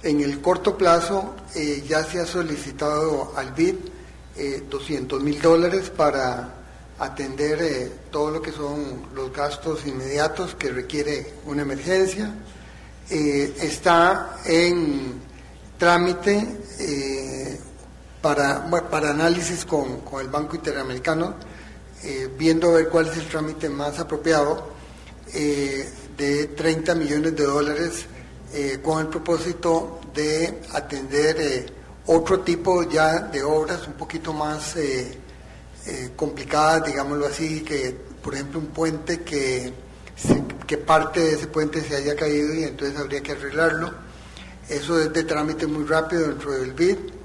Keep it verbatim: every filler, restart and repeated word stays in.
En el corto plazo eh, ya se ha solicitado al B I D eh, doscientos mil dólares para atender eh, todo lo que son los gastos inmediatos que requiere una emergencia. Eh, está en trámite eh, para, bueno, para análisis con, con el Banco Interamericano, eh, viendo a ver cuál es el trámite más apropiado, eh, de treinta millones de dólares, eh, con el propósito de atender eh, otro tipo ya de obras un poquito más eh, eh, complicadas, digámoslo así, que por ejemplo un puente que, se, que parte de ese puente se haya caído y entonces habría que arreglarlo. Eso es de trámite muy rápido dentro del B I D.